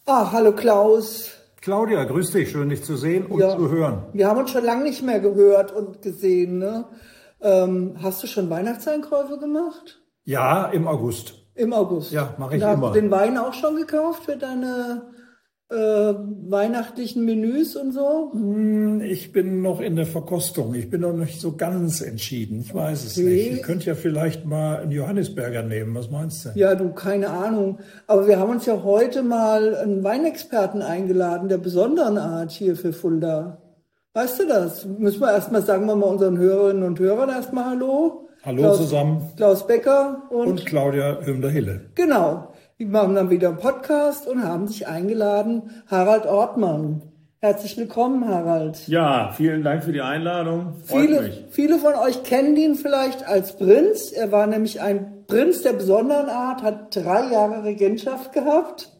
Ah, hallo Klaus. Claudia, grüß dich, schön dich zu sehen und Ja, zu hören. wir haben uns schon lange nicht mehr gehört und gesehen, ne? Hast du schon Weihnachtseinkäufe gemacht? Ja, im August. Im August. Ja, mache Und ich hast du immer. den Wein auch schon gekauft für deine weihnachtlichen Menüs und so? Ich bin noch in der Verkostung. Ich bin noch nicht so ganz entschieden. Ich weiß es nicht. Ich Okay. könnte ja vielleicht mal einen Johannisberger nehmen. Was meinst du? Ja, du, keine Ahnung. Aber wir haben uns ja heute mal einen Weinexperten eingeladen, der besonderen Art hier für Fulda. Weißt du das? Müssen wir erstmal sagen wir mal unseren Hörerinnen und Hörern erstmal Hallo. Hallo zusammen Klaus Becker und Claudia Hümder-Hille. genau. Die machen dann wieder einen Podcast und haben sich eingeladen, Harald Ortmann. Herzlich willkommen, Harald. Ja, vielen Dank für die Einladung. Freut mich. Viele von euch kennen ihn vielleicht als Prinz. Er war nämlich ein Prinz der besonderen Art, hat 3 Jahre Regentschaft gehabt,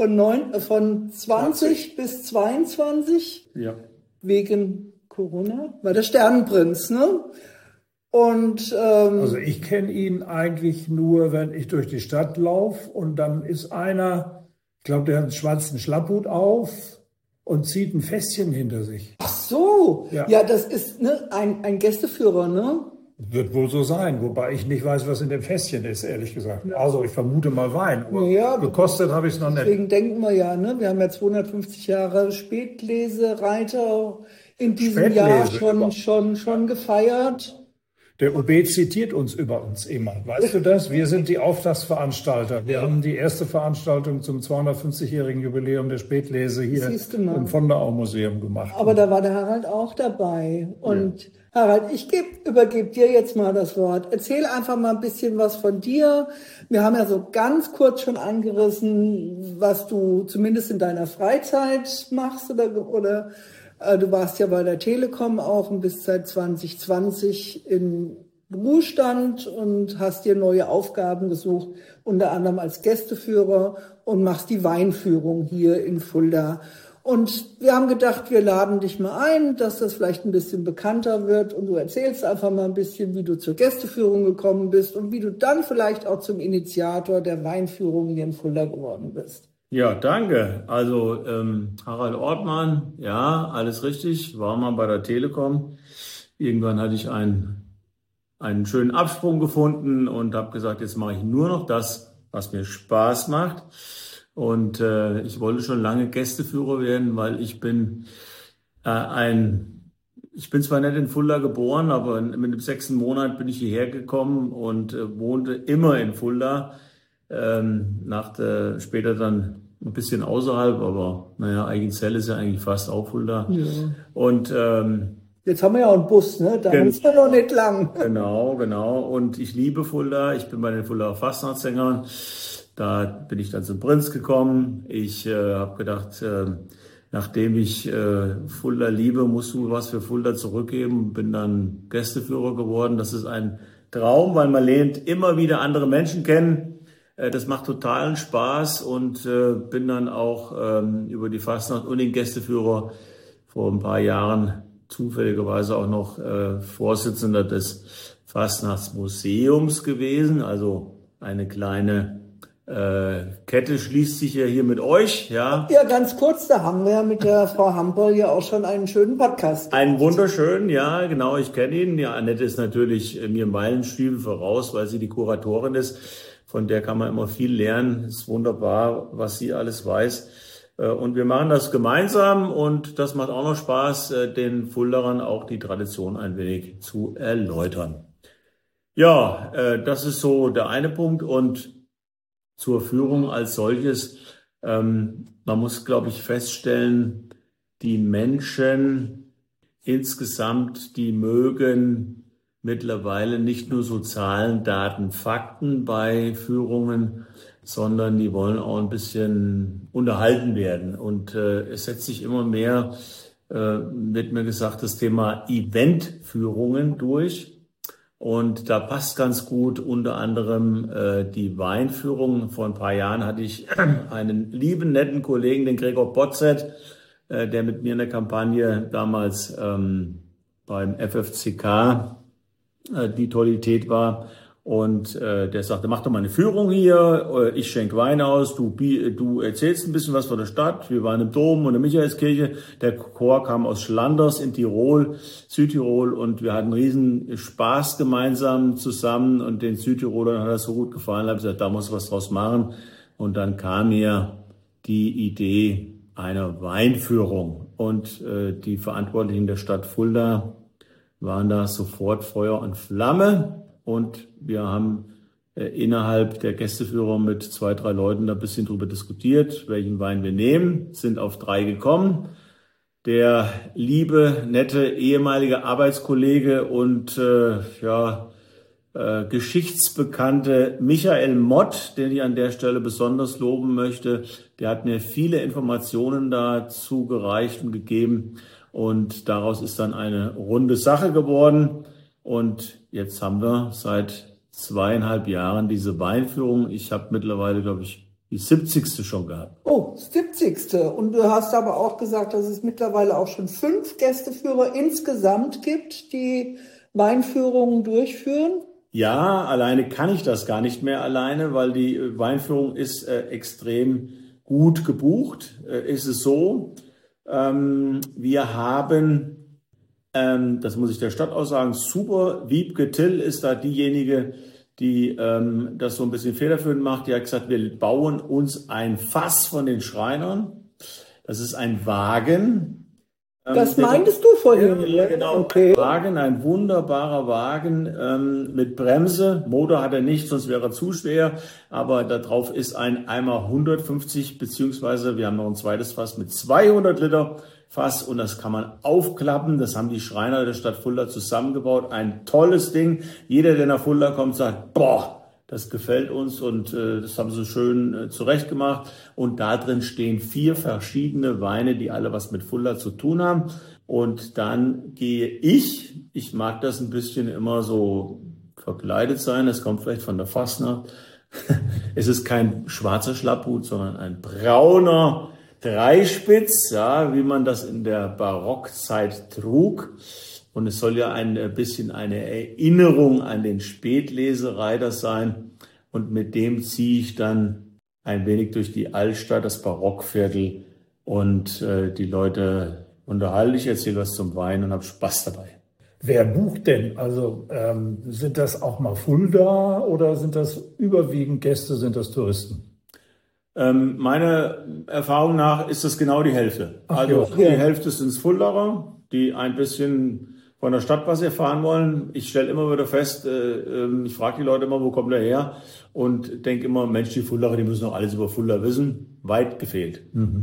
von 20 bis 22, Ja. wegen Corona. War der Sternenprinz, ne? Und Also ich kenne ihn eigentlich nur, wenn ich durch die Stadt laufe und dann ist einer, ich glaube, der hat einen schwarzen Schlapphut auf und zieht ein Fässchen hinter sich. ach so, Ja. ja, das ist ne, ein Gästeführer, ne? Wird wohl so sein, wobei ich nicht weiß, was in dem Fässchen ist, ehrlich gesagt. Also ich vermute mal Wein, aber Ja, gekostet habe ich es noch nicht. deswegen denken wir ja, ne? Wir haben ja 250 Jahre Spätlesereiter in diesem Jahr Spätlese. schon gefeiert. Der OB zitiert uns über uns immer. Weißt du das? Wir sind die Auftaktveranstalter. Wir haben die erste Veranstaltung zum 250-jährigen Jubiläum der Spätlese hier Siehst du mal. im von der Au Museum gemacht. Aber da war der Harald auch dabei. Und Harald, ich übergebe dir jetzt mal das Wort. Erzähl einfach mal ein bisschen was von dir. Wir haben ja so ganz kurz schon angerissen, was du zumindest in deiner Freizeit machst oder du warst ja bei der Telekom auch und bist seit 2020 im Ruhestand und hast dir neue Aufgaben gesucht, unter anderem als Gästeführer und machst die Weinführung hier in Fulda. Und wir haben gedacht, wir laden dich mal ein, dass das vielleicht ein bisschen bekannter wird und du erzählst einfach mal ein bisschen, wie du zur Gästeführung gekommen bist und wie du dann vielleicht auch zum Initiator der Weinführung hier in Fulda geworden bist. Ja, danke. Also Harald Ortmann, ja, alles richtig. War mal bei der Telekom. Irgendwann hatte ich einen schönen Absprung gefunden und habe gesagt, jetzt mache ich nur noch das, was mir Spaß macht. Und ich wollte schon lange Gästeführer werden, weil ich bin ich bin zwar nicht in Fulda geboren, aber mit dem 6. Monat bin ich hierher gekommen und wohnte immer in Fulda. Später dann ein bisschen außerhalb, aber naja, Eigenzell ist ja eigentlich fast auch Fulda. Ja. Und Jetzt haben wir ja auch einen Bus, ne? Da müssen wir noch nicht lang. genau. Und ich liebe Fulda. Ich bin bei den Fuldaer Fastnachtssängern. Da bin ich dann zum Prinz gekommen. Ich habe gedacht, nachdem ich Fulda liebe, musst du was für Fulda zurückgeben. Bin dann Gästeführer geworden. Das ist ein Traum, weil man lernt immer wieder andere Menschen kennen. Das macht totalen Spaß und bin dann auch über die Fastnacht und den Gästeführer vor ein paar Jahren zufälligerweise auch noch Vorsitzender des Fastnachtsmuseums gewesen. Also eine kleine Kette schließt sich ja hier mit euch, ja. Ja, ganz kurz, da haben wir ja mit der Frau Hamperl ja auch schon einen schönen Podcast. Einen wunderschönen, ja, genau, ich kenne ihn. Ja, Annette ist natürlich mir Meilenstiefel voraus, weil sie die Kuratorin ist. Von der kann man immer viel lernen. Ist wunderbar, was sie alles weiß. Und wir machen das gemeinsam und das macht auch noch Spaß, den Fuldaern auch die Tradition ein wenig zu erläutern. Ja, das ist so der eine Punkt und zur Führung als solches. Man muss, glaube ich, feststellen, die Menschen insgesamt, die mögen mittlerweile nicht nur so Zahlen, Daten, Fakten bei Führungen, sondern die wollen auch ein bisschen unterhalten werden. Und es setzt sich immer mehr, wird mir gesagt, das Thema Eventführungen durch. Und da passt ganz gut unter anderem die Weinführung. Vor ein paar Jahren hatte ich einen lieben, netten Kollegen, den Gregor Botzet, der mit mir in der Kampagne damals beim FFCK die Tollität war. Und der sagte, mach doch mal eine Führung hier, ich schenke Wein aus, du erzählst ein bisschen was von der Stadt. Wir waren im Dom und in der Michaelskirche. Der Chor kam aus Schlanders in Tirol, Südtirol, und wir hatten riesen Spaß gemeinsam zusammen. Und den Südtirolern hat das so gut gefallen, da habe ich gesagt, da muss was draus machen. Und dann kam mir die Idee einer Weinführung. Und die Verantwortlichen der Stadt Fulda waren da sofort Feuer und Flamme. Und wir haben innerhalb der Gästeführer mit 2, 3 Leuten da ein bisschen drüber diskutiert, welchen Wein wir nehmen, sind auf 3 gekommen. Der liebe, nette, ehemalige Arbeitskollege und geschichtsbekannte Michael Mott, den ich an der Stelle besonders loben möchte, der hat mir viele Informationen dazu gereicht und gegeben. Und daraus ist dann eine runde Sache geworden. Und jetzt haben wir seit 2,5 Jahren diese Weinführung. Ich habe mittlerweile, glaube ich, die 70. schon gehabt. Oh, 70. Und du hast aber auch gesagt, dass es mittlerweile auch schon 5 Gästeführer insgesamt gibt, die Weinführungen durchführen. Ja, alleine kann ich das gar nicht mehr alleine, weil die Weinführung ist extrem gut gebucht. Ist es so? Wir haben, das muss ich der Stadt auch sagen, super, Wiebke Till ist da diejenige, die das so ein bisschen federführend macht. Die hat gesagt, wir bauen uns ein Fass von den Schreinern. Das ist ein Wagen. Das meintest du vorhin? Ja, genau. Okay. Wagen, ein wunderbarer Wagen mit Bremse. Motor hat er nicht, sonst wäre er zu schwer. Aber da drauf ist ein Eimer 150, beziehungsweise wir haben noch ein zweites Fass mit 200 Liter Fass. Und das kann man aufklappen. Das haben die Schreiner der Stadt Fulda zusammengebaut. Ein tolles Ding. Jeder, der nach Fulda kommt, sagt, boah, das gefällt uns, und das haben sie schön zurechtgemacht. Und da drin stehen 4 verschiedene Weine, die alle was mit Fulda zu tun haben. Und dann gehe ich mag das ein bisschen immer so verkleidet sein, das kommt vielleicht von der Fastnacht. Es ist kein schwarzer Schlapphut, sondern ein brauner Dreispitz, ja, wie man das in der Barockzeit trug. Und es soll ja ein bisschen eine Erinnerung an den Spätlesereiter sein. Und mit dem ziehe ich dann ein wenig durch die Altstadt, das Barockviertel, und die Leute unterhalte ich, erzähle was zum Wein und habe Spaß dabei. Wer bucht denn? Also sind das auch mal Fulda oder sind das überwiegend Gäste, sind das Touristen? Meiner Erfahrung nach ist das genau die Hälfte. Also die Hälfte sind Fuldaer, die ein bisschen von der Stadt was erfahren wollen. Ich stelle immer wieder fest, ich frage die Leute immer, wo kommt ihr her? Und denke immer, Mensch, die Fuldaer, die müssen doch alles über Fulda wissen. Weit gefehlt.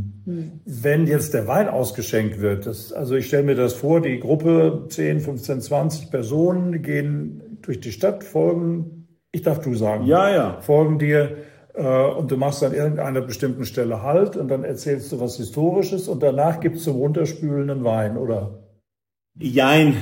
Wenn jetzt der Wein ausgeschenkt wird, also ich stelle mir das vor, die Gruppe 10, 15, 20 Personen gehen durch die Stadt, folgen, ich darf du sagen, Ja. folgen dir, und du machst an irgendeiner bestimmten Stelle Halt und dann erzählst du was Historisches und danach gibt es zum Runterspülen einen Wein, oder? Jein.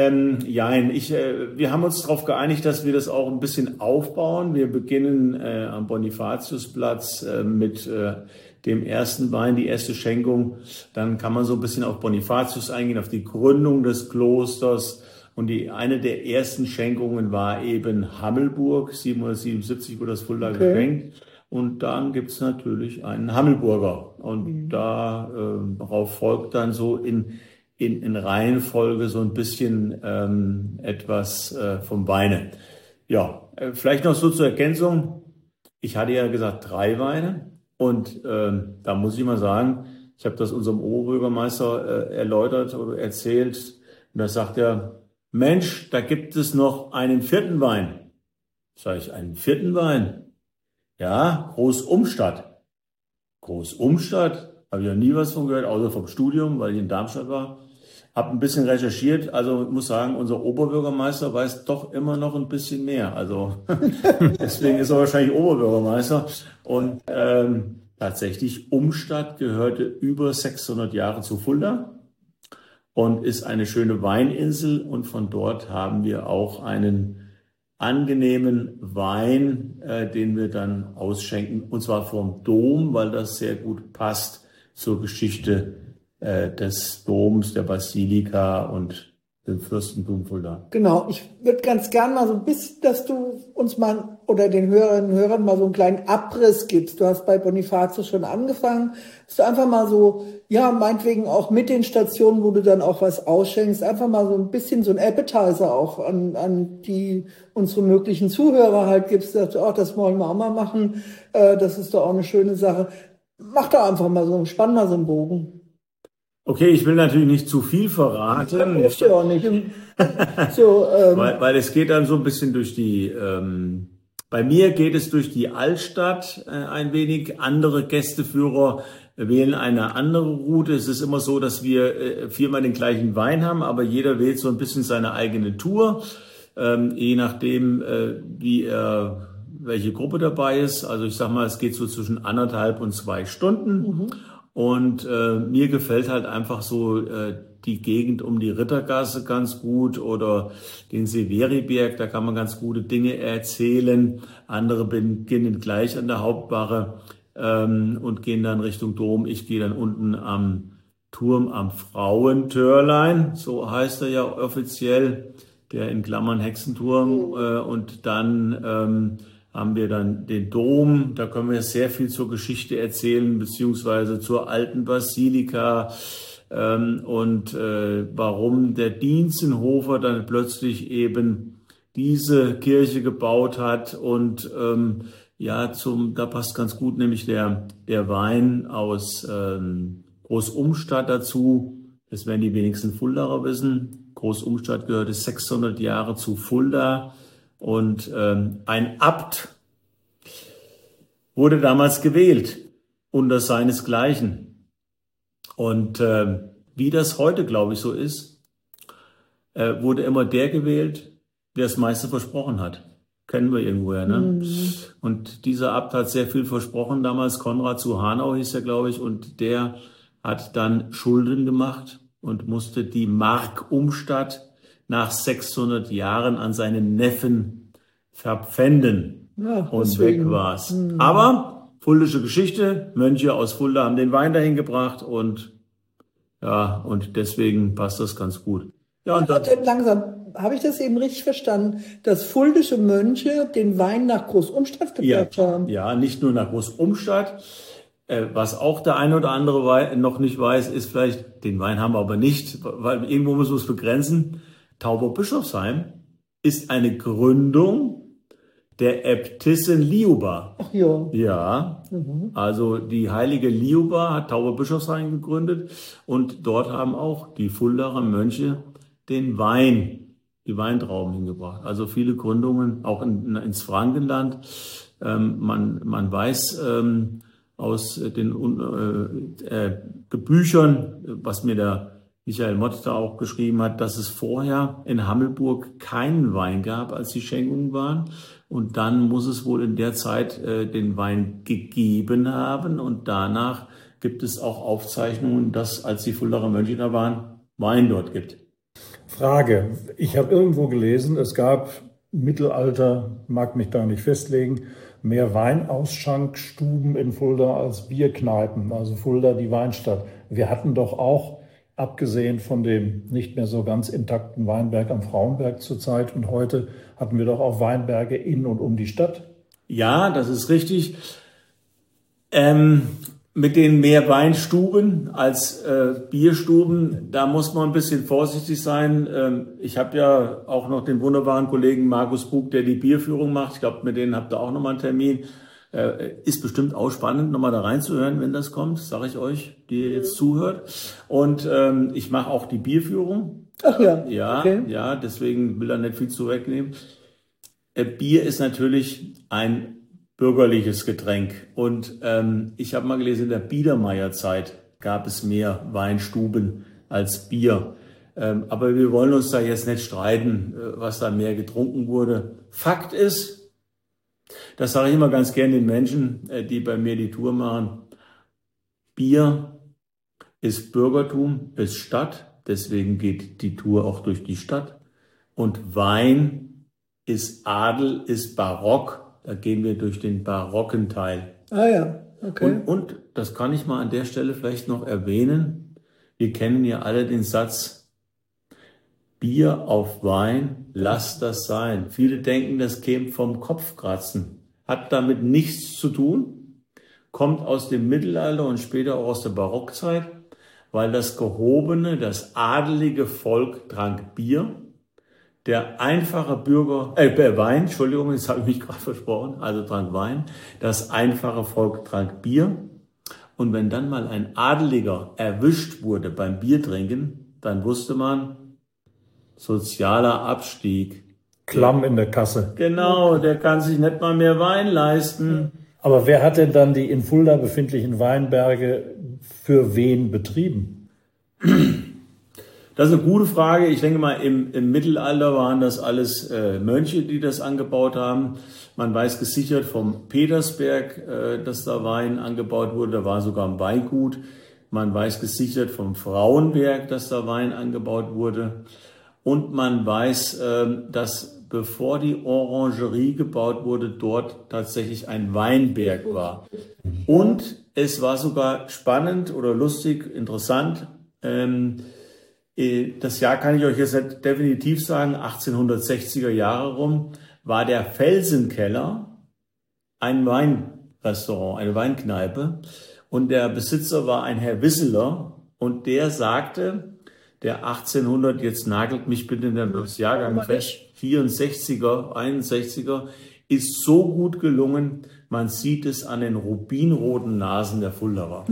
Wir haben uns darauf geeinigt, dass wir das auch ein bisschen aufbauen. Wir beginnen am Bonifatiusplatz mit dem ersten Wein, die erste Schenkung. Dann kann man so ein bisschen auf Bonifatius eingehen, auf die Gründung des Klosters. Und eine der ersten Schenkungen war eben Hammelburg, 777 wurde das Fulda geschenkt. Und dann gibt's natürlich einen Hammelburger. Und darauf folgt dann so in Reihenfolge so ein bisschen etwas vom Weine. Ja, vielleicht noch so zur Ergänzung. Ich hatte ja gesagt 3 Weine. Und da muss ich mal sagen, ich habe das unserem Oberbürgermeister erläutert oder erzählt. Und da sagt er, Mensch, da gibt es noch einen 4. Wein. Sag ich, einen 4. Wein? Ja, Großumstadt. Großumstadt? Habe ich ja nie was von gehört, außer vom Studium, weil ich in Darmstadt war. Hab ein bisschen recherchiert, also ich muss sagen, unser Oberbürgermeister weiß doch immer noch ein bisschen mehr. Also deswegen ist er wahrscheinlich Oberbürgermeister. Und tatsächlich, Umstadt gehörte über 600 Jahre zu Fulda und ist eine schöne Weininsel. Und von dort haben wir auch einen angenehmen Wein, den wir dann ausschenken. Und zwar vom Dom, weil das sehr gut passt zur Geschichte des Doms, der Basilika und dem Fürstentum Fulda. Genau, ich würde ganz gern mal so ein bisschen, dass du uns mal oder den Hörerinnen und Hörern mal so einen kleinen Abriss gibst. Du hast bei Bonifatius schon angefangen, dass du einfach mal so, ja, meinetwegen auch mit den Stationen, wo du dann auch was ausschenkst, einfach mal so ein bisschen so ein Appetizer auch an die unsere möglichen Zuhörer halt gibst, dass du, ach, das wollen wir auch mal machen, das ist doch auch eine schöne Sache. Mach doch einfach mal so, spann mal so einen Bogen. Okay, ich will natürlich nicht zu viel verraten. Das ja auch nicht. So, weil es geht dann so ein bisschen durch die, bei mir geht es durch die Altstadt ein wenig. Andere Gästeführer wählen eine andere Route. Es ist immer so, dass wir viermal den gleichen Wein haben, aber jeder wählt so ein bisschen seine eigene Tour, je nachdem, welche Gruppe dabei ist. Also ich sag mal, es geht so zwischen 1,5 und 2 Stunden. Mhm. Und mir gefällt halt einfach so die Gegend um die Rittergasse ganz gut oder den Severiberg, da kann man ganz gute Dinge erzählen. Andere beginnen gleich an der Hauptwache und gehen dann Richtung Dom. Ich gehe dann unten am Turm am Frauentörlein, so heißt er ja offiziell, der in Klammern Hexenturm. Und dann haben wir dann den Dom, da können wir sehr viel zur Geschichte erzählen, beziehungsweise zur alten Basilika und warum der Dientzenhofer dann plötzlich eben diese Kirche gebaut hat. Und ja, da passt ganz gut nämlich der Wein aus Großumstadt dazu. Das werden die wenigsten Fuldaer wissen. Großumstadt gehörte 600 Jahre zu Fulda. Und ein Abt wurde damals gewählt unter seinesgleichen. Und wie das heute, glaube ich, so ist, wurde immer der gewählt, der das meiste versprochen hat. Kennen wir irgendwoher, ne? Mhm. Und dieser Abt hat sehr viel versprochen damals. Konrad zu Hanau hieß er, glaube ich. Und der hat dann Schulden gemacht und musste die Mark Umstadt nach 600 Jahren an seinen Neffen verpfänden. Ja, und weg war's. Mhm. Aber fuldische Geschichte, Mönche aus Fulda haben den Wein dahin gebracht und ja, und deswegen passt das ganz gut. Ja, und dann, langsam, habe ich das eben richtig verstanden, dass fuldische Mönche den Wein nach Großumstadt gebracht haben? Ja, nicht nur nach Großumstadt. Was auch der eine oder andere noch nicht weiß, ist vielleicht, den Wein haben wir aber nicht, weil irgendwo müssen wir es begrenzen. Tauberbischofsheim ist eine Gründung der Äbtissin Liuba. Ach ja. Ja, also die heilige Liuba hat Tauberbischofsheim gegründet und dort haben auch die Fuldaer Mönche die Weintrauben hingebracht. Also viele Gründungen, auch ins Frankenland. Man weiß aus den Büchern, was mir der Michael Mott da auch geschrieben hat, dass es vorher in Hammelburg keinen Wein gab, als die Schenkungen waren. Und dann muss es wohl in der Zeit den Wein gegeben haben. Und danach gibt es auch Aufzeichnungen, dass, als die Fuldaer Mönche da waren, Wein dort gibt. Frage. Ich habe irgendwo gelesen, es gab im Mittelalter, mag mich da nicht festlegen, mehr Weinausschankstuben in Fulda als Bierkneipen. Also Fulda, die Weinstadt. Wir hatten doch auch, abgesehen von dem nicht mehr so ganz intakten Weinberg am Frauenberg zurzeit und heute, hatten wir doch auch Weinberge in und um die Stadt. Ja, das ist richtig. Mit den mehr Weinstuben als Bierstuben, da muss man ein bisschen vorsichtig sein. Ich habe ja auch noch den wunderbaren Kollegen Markus Bug, der die Bierführung macht. Ich glaube, mit denen habt ihr auch nochmal einen Termin. Ist bestimmt auch spannend, nochmal da reinzuhören, wenn das kommt, sage ich euch, die ihr jetzt zuhört. Und ich mache auch die Bierführung. Ach ja. Ja, okay. Ja, deswegen will er nicht viel zu wegnehmen. Bier ist natürlich ein bürgerliches Getränk. Und ich habe mal gelesen, in der Biedermeierzeit gab es mehr Weinstuben als Bier. Aber wir wollen uns da jetzt nicht streiten, was da mehr getrunken wurde. Fakt ist, das sage ich immer ganz gerne den Menschen, die bei mir die Tour machen, Bier ist Bürgertum, ist Stadt, deswegen geht die Tour auch durch die Stadt. Und Wein ist Adel, ist Barock. Da gehen wir durch den barocken Teil. Ah ja, okay. Und das kann ich mal an der Stelle vielleicht noch erwähnen. Wir kennen ja alle den Satz, Bier auf Wein, lass das sein. Viele denken, das käme vom Kopfkratzen. Hat damit nichts zu tun, kommt aus dem Mittelalter und später auch aus der Barockzeit, weil das gehobene, das adelige Volk trank Bier. Der einfache Wein, Entschuldigung, jetzt habe ich mich gerade versprochen, also trank Wein. Das einfache Volk trank Bier. Und wenn dann mal ein Adeliger erwischt wurde beim Biertrinken, dann wusste man, sozialer Abstieg. Klamm in der Kasse. Genau, der kann sich nicht mal mehr Wein leisten. Aber wer hat denn dann die in Fulda befindlichen Weinberge für wen betrieben? Das ist eine gute Frage. Ich denke mal, im Mittelalter waren das alles Mönche, die das angebaut haben. Man weiß gesichert vom Petersberg, dass da Wein angebaut wurde. Da war sogar ein Weingut. Man weiß gesichert vom Frauenberg, dass da Wein angebaut wurde. Und man weiß, dass bevor die Orangerie gebaut wurde, dort tatsächlich ein Weinberg war. Und es war sogar spannend oder lustig, interessant. Das Jahr kann ich euch jetzt nicht definitiv sagen, 1860er Jahre rum, war der Felsenkeller ein Weinrestaurant, eine Weinkneipe. Und der Besitzer war ein Herr Wisseler. Und der sagte, der 1800, jetzt nagelt mich bitte in das Jahrgang fest, 64er, 61er, ist so gut gelungen, man sieht es an den rubinroten Nasen der Fuldaer.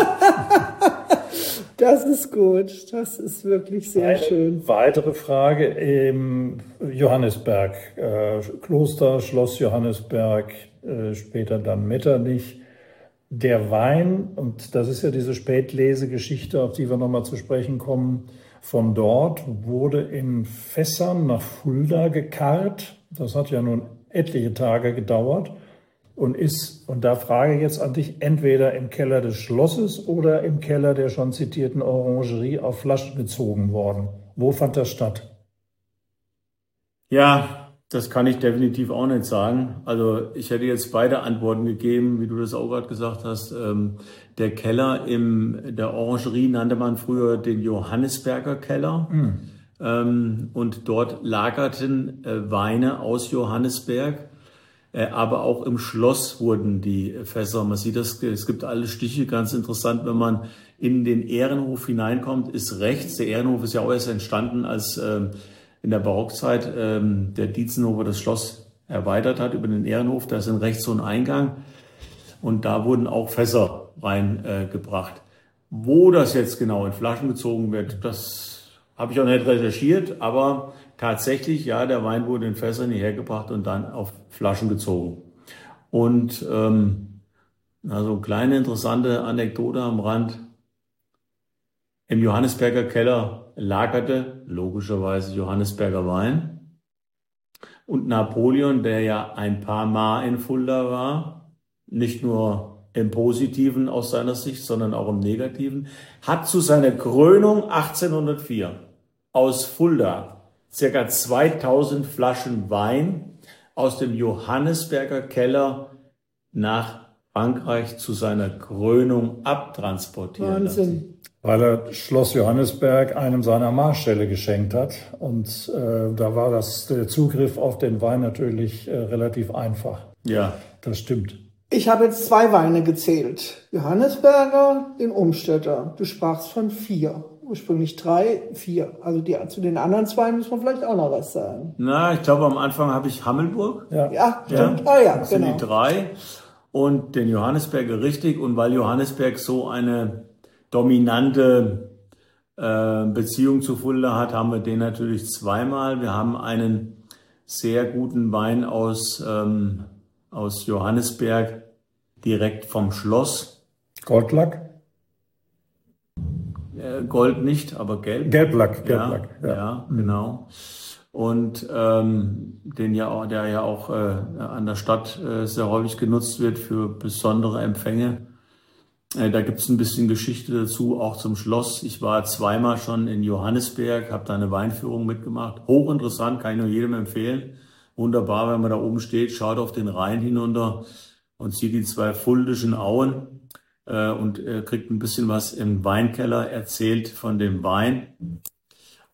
Das ist gut, das ist wirklich sehr schön. Weitere Frage im Johannisberg, Kloster, Schloss Johannisberg, später dann Metternich. Der Wein, und das ist ja diese Spätlesegeschichte, auf die wir nochmal zu sprechen kommen, von dort wurde in Fässern nach Fulda gekarrt. Das hat ja nun etliche Tage gedauert und da frage ich jetzt an dich, entweder im Keller des Schlosses oder im Keller der schon zitierten Orangerie auf Flaschen gezogen worden. Wo fand das statt? Ja, das kann ich definitiv auch nicht sagen. Also ich hätte jetzt beide Antworten gegeben, wie du das auch gerade gesagt hast. Der Keller der Orangerie nannte man früher den Johannisberger Keller. Und dort lagerten Weine aus Johannisberg. Aber auch im Schloss wurden die Fässer, man sieht das, es gibt alle Stiche, ganz interessant, wenn man in den Ehrenhof hineinkommt, ist rechts, der Ehrenhof ist ja auch erst entstanden, als in der Barockzeit der Dietzenhofer das Schloss erweitert hat über den Ehrenhof, da ist dann rechts so ein Eingang und da wurden auch Fässer reingebracht. Wo das jetzt genau in Flaschen gezogen wird, das habe ich auch nicht recherchiert, aber tatsächlich, ja, der Wein wurde in Fässern hierher gebracht und dann auf Flaschen gezogen. Und also eine kleine interessante Anekdote am Rand. Im Johannisberger Keller lagerte logischerweise Johannisberger Wein. Und Napoleon, der ja ein paar Mal in Fulda war, nicht nur im Positiven aus seiner Sicht, sondern auch im Negativen, hat zu seiner Krönung 1804 aus Fulda ca. 2000 Flaschen Wein aus dem Johannisberger Keller nach Frankreich zu seiner Krönung abtransportieren lassen. Weil er Schloss Johannisberg einem seiner Marschälle geschenkt hat. Und da war der Zugriff auf den Wein natürlich relativ einfach. Ja. Das stimmt. Ich habe jetzt 2 Weine gezählt. Johannisberger, den Umstädter. Du sprachst von 4. Ursprünglich 3, 4. Also zu den anderen 2 muss man vielleicht auch noch was sagen. Na, ich glaube, am Anfang habe ich Hammelburg. Ja, stimmt. Ja. Ja, das sind die 3. Und den Johannisberger richtig. Und weil Johannisberg so eine dominante Beziehung zu Fulda hat, haben wir den natürlich zweimal. Wir haben einen sehr guten Wein aus Johannisberg direkt vom Schloss. Goldlack? Gold nicht, aber Gelb. Gelblack. Ja, genau. Und der ja auch an der Stadt sehr häufig genutzt wird für besondere Empfänge. Da gibt es ein bisschen Geschichte dazu, auch zum Schloss. Ich war zweimal schon in Johannisberg, habe da eine Weinführung mitgemacht. Hochinteressant, kann ich nur jedem empfehlen. Wunderbar, wenn man da oben steht, schaut auf den Rhein hinunter und sieht die 2 fuldischen Auen und kriegt ein bisschen was im Weinkeller erzählt von dem Wein.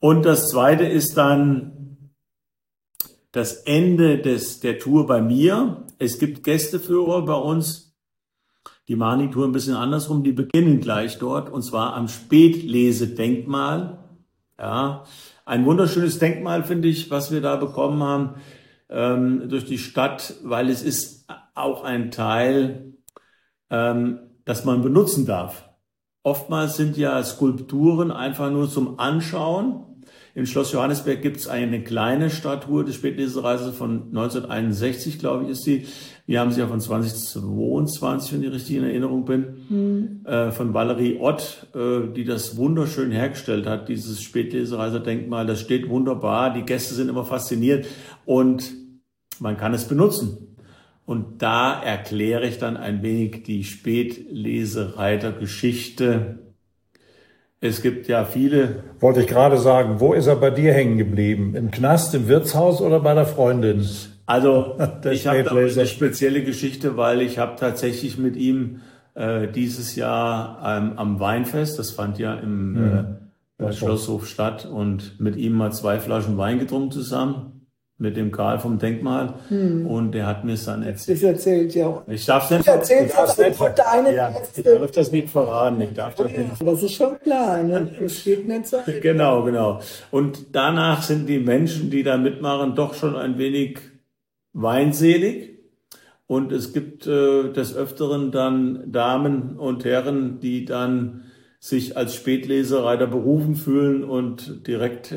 Und das Zweite ist dann das Ende der Tour bei mir. Es gibt Gästeführer bei uns, die machen die Tour ein bisschen andersrum, die beginnen gleich dort, und zwar am Spätlesedenkmal. Ja, ein wunderschönes Denkmal, finde ich, was wir da bekommen haben durch die Stadt, weil es ist auch ein Teil, das man benutzen darf. Oftmals sind ja Skulpturen einfach nur zum Anschauen. Im Schloss Johannisberg gibt es eine kleine Statue der Spätlesereise von 1961, glaube ich, ist sie. Wir haben sie ja von 2022, wenn ich richtig in Erinnerung bin, von Valerie Ott, die das wunderschön hergestellt hat, dieses Spätlesereiser-Denkmal. Das steht wunderbar, die Gäste sind immer fasziniert und man kann es benutzen. Und da erkläre ich dann ein wenig die Spätlesereiter-Geschichte. Es gibt ja viele. Wollte ich gerade sagen, wo ist er bei dir hängen geblieben? Im Knast, im Wirtshaus oder bei der Freundin? Also ich habe da eine spezielle Geschichte, weil ich habe tatsächlich mit ihm dieses Jahr am Weinfest, das fand ja im Schlosshof statt, und mit ihm mal 2 Flaschen Wein getrunken zusammen. Mit dem Karl vom Denkmal. Und der hat mir es dann erzählt. Das erzählt ja. Ich darf es nicht verraten. Ich darf das nicht verraten. Das ist schon klar, ne? Das steht nicht so. Genau. Und danach sind die Menschen, die da mitmachen, doch schon ein wenig weinselig. Und es gibt des Öfteren dann Damen und Herren, die dann sich als Spätlesereiter berufen fühlen und direkt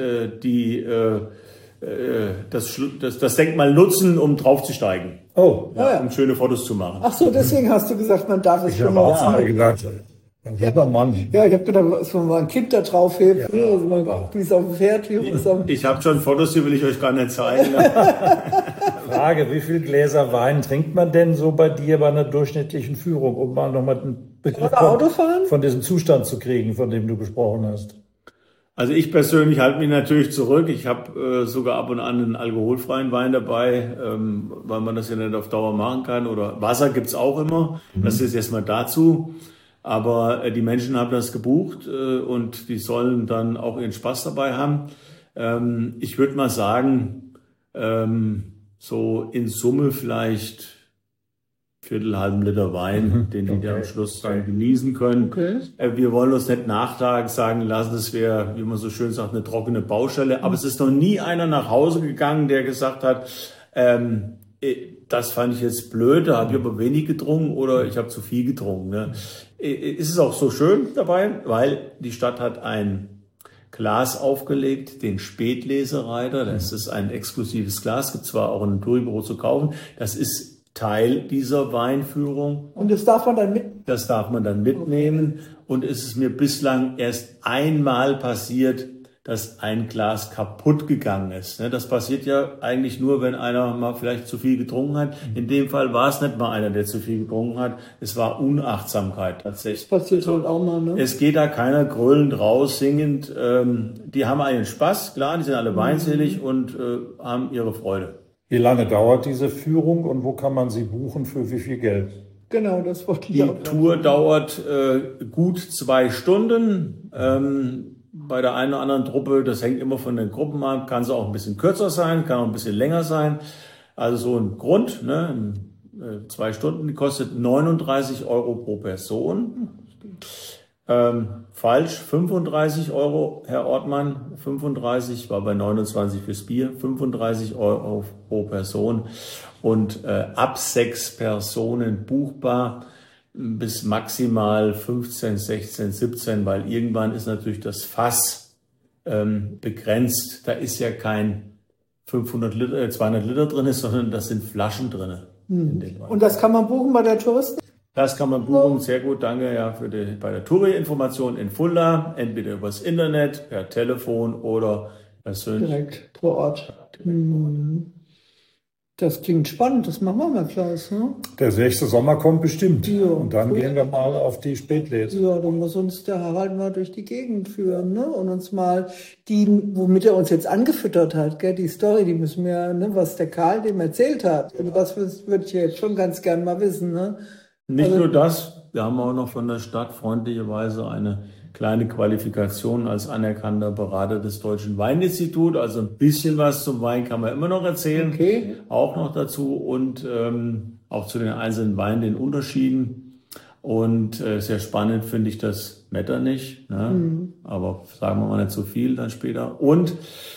das Denkmal nutzen, um draufzusteigen. Oh, ja, um schöne Fotos zu machen. Ach so, deswegen hast du gesagt, man darf es schon nutzen. Ja, ich habe gedacht, dass man mal ein Kind da drauf hebt, wie es auf dem Pferd. Ich habe schon Fotos, die will ich euch gar nicht zeigen. Frage, wie viel Gläser Wein trinkt man denn so bei dir bei einer durchschnittlichen Führung, um mal nochmal einen Begriff von diesem Zustand zu kriegen, von dem du gesprochen hast? Also ich persönlich halte mich natürlich zurück. Ich habe sogar ab und an einen alkoholfreien Wein dabei, weil man das ja nicht auf Dauer machen kann. Oder Wasser gibt's auch immer. Das ist erstmal dazu. Aber die Menschen haben das gebucht und die sollen dann auch ihren Spaß dabei haben. Ich würde mal sagen, so in Summe vielleicht halben Liter Wein, den die am Schluss dann genießen können. Okay. Wir wollen uns nicht nachtragen sagen lassen, es wäre, wie man so schön sagt, eine trockene Baustelle. Aber es ist noch nie einer nach Hause gegangen, der gesagt hat, das fand ich jetzt blöd, da habe ich aber wenig getrunken oder ich habe zu viel getrunken. Ne? Es ist auch so schön dabei, weil die Stadt hat ein Glas aufgelegt, den Spätlesereiter. Das ist ein exklusives Glas, gibt zwar auch in einem Touribüro zu kaufen. Das ist Teil dieser Weinführung. Und das darf man dann mitnehmen? Das darf man dann mitnehmen. Und es ist mir bislang erst einmal passiert, dass ein Glas kaputt gegangen ist. Das passiert ja eigentlich nur, wenn einer mal vielleicht zu viel getrunken hat. In dem Fall war es nicht mal einer, der zu viel getrunken hat. Es war Unachtsamkeit tatsächlich. Das passiert halt auch mal, ne? Es geht da keiner gröhlend raus, singend. Die haben einen Spaß, klar, die sind alle weinselig und haben ihre Freude. Wie lange dauert diese Führung und wo kann man sie buchen, für wie viel Geld? Genau, das wollte ich auch. Die Tour dauert gut 2 Stunden. Bei der einen oder anderen Truppe, das hängt immer von den Gruppen ab, kann es auch ein bisschen kürzer sein, kann auch ein bisschen länger sein. Also so ein Grund, 2 Stunden, die kostet 39 € pro Person. Falsch, 35 €, Herr Ortmann. 35 war bei 29 fürs Bier, 35 € pro Person und ab 6 Personen buchbar bis maximal 15, 16, 17, weil irgendwann ist natürlich das Fass begrenzt. Da ist ja kein 200 Liter drin, sondern das sind Flaschen drin. Und das kann man buchen bei der Touristik? Das kann man buchen, sehr gut, danke ja bei der Touri-Information in Fulda, entweder übers Internet, per Telefon oder persönlich. Direkt vor Ort. Das klingt spannend, das machen wir mal, Klaus. Ne? Der nächste Sommer kommt bestimmt. Ja. Und dann gehen wir mal auf die Spätlese. Ja, dann muss uns der Harald mal durch die Gegend führen, ne? Und uns mal womit er uns jetzt angefüttert hat, gell? Die Story, die müssen wir, ne? Was der Karl dem erzählt hat. Und was würde ich jetzt schon ganz gern mal wissen, ne? Nicht nur das, Wir haben auch noch von der Stadt freundlicherweise eine kleine Qualifikation als anerkannter Berater des Deutschen Weininstituts. Also ein bisschen was zum Wein kann man immer noch erzählen. Okay. Auch noch dazu und auch zu den einzelnen Weinen, den Unterschieden. Und sehr spannend finde ich das Metternich, ne? Aber sagen wir mal nicht so viel dann später. Und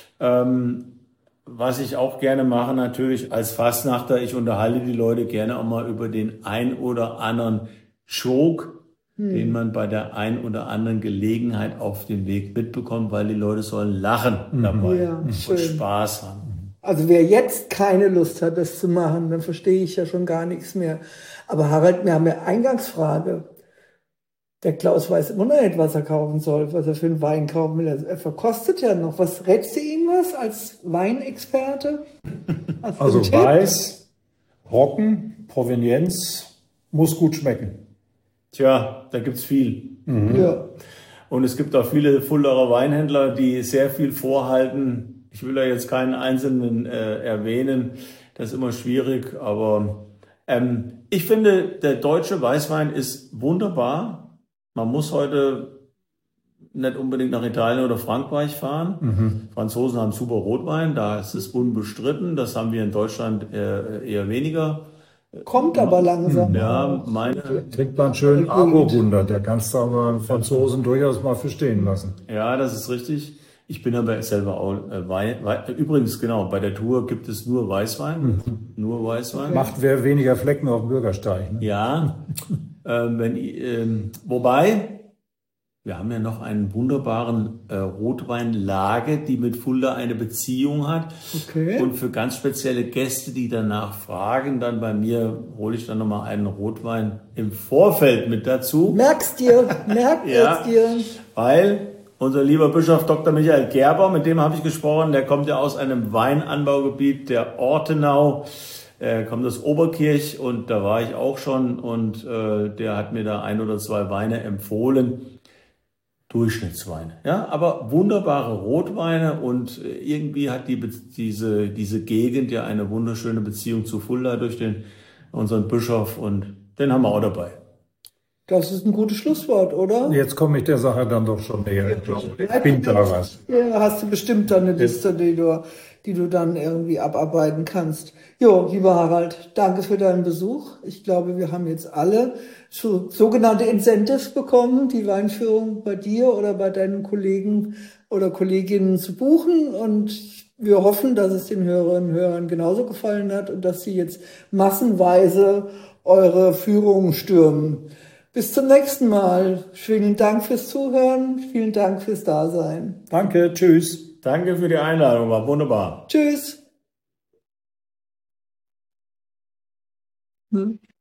was ich auch gerne mache natürlich als Fastnachter, ich unterhalte die Leute gerne auch mal über den ein oder anderen Joke, den man bei der ein oder anderen Gelegenheit auf dem Weg mitbekommt, weil die Leute sollen lachen dabei und Spaß haben. Also wer jetzt keine Lust hat, das zu machen, dann verstehe ich ja schon gar nichts mehr. Aber Harald, wir haben ja Eingangsfrage. Der Klaus weiß immer noch nicht, was er kaufen soll, was er für einen Wein kaufen will. Er verkostet ja noch. Was rätst du ihm was als Weinexperte? Also weiß, Roggen, Provenienz, muss gut schmecken. Tja, da gibt's viel. Ja. Und es gibt auch viele Fuldaer Weinhändler, die sehr viel vorhalten. Ich will da jetzt keinen einzelnen erwähnen. Das ist immer schwierig. Aber ich finde, der deutsche Weißwein ist wunderbar. Man muss heute nicht unbedingt nach Italien oder Frankreich fahren. Franzosen haben super Rotwein, da ist es unbestritten. Das haben wir in Deutschland eher weniger. Kommt aber langsam. Ja, Trinkt man schön Argo-Wunder, der kannst du aber einen Franzosen durchaus mal verstehen lassen. Ja, das ist richtig. Ich bin aber selber auch übrigens, genau, bei der Tour gibt es nur Weißwein. Nur Weißwein. Macht weniger Flecken auf dem Bürgersteig. Ne? Ja, wobei, wir haben ja noch einen wunderbaren Rotweinlage, die mit Fulda eine Beziehung hat. Okay. Und für ganz spezielle Gäste, die danach fragen, dann bei mir hole ich dann nochmal einen Rotwein im Vorfeld mit dazu. Merkt dir. Weil unser lieber Bischof Dr. Michael Gerber, mit dem habe ich gesprochen, der kommt ja aus einem Weinanbaugebiet der Ortenau. Er kommt aus Oberkirch und da war ich auch schon und der hat mir da 1 oder 2 Weine empfohlen. Durchschnittsweine, ja, aber wunderbare Rotweine und irgendwie hat diese Gegend ja eine wunderschöne Beziehung zu Fulda durch unseren Bischof und den haben wir auch dabei. Das ist ein gutes Schlusswort, oder? Jetzt komme ich der Sache dann doch schon näher. Ich bin da was. Ja, hast du bestimmt dann eine Liste, die du dann irgendwie abarbeiten kannst. Jo, lieber Harald, danke für deinen Besuch. Ich glaube, wir haben jetzt alle sogenannte Incentives bekommen, die Weinführung bei dir oder bei deinen Kollegen oder Kolleginnen zu buchen. Und wir hoffen, dass es den Hörerinnen und Hörern genauso gefallen hat und dass sie jetzt massenweise eure Führungen stürmen. Bis zum nächsten Mal. Vielen Dank fürs Zuhören. Vielen Dank fürs Dasein. Danke, tschüss. Danke für die Einladung, war wunderbar. Tschüss.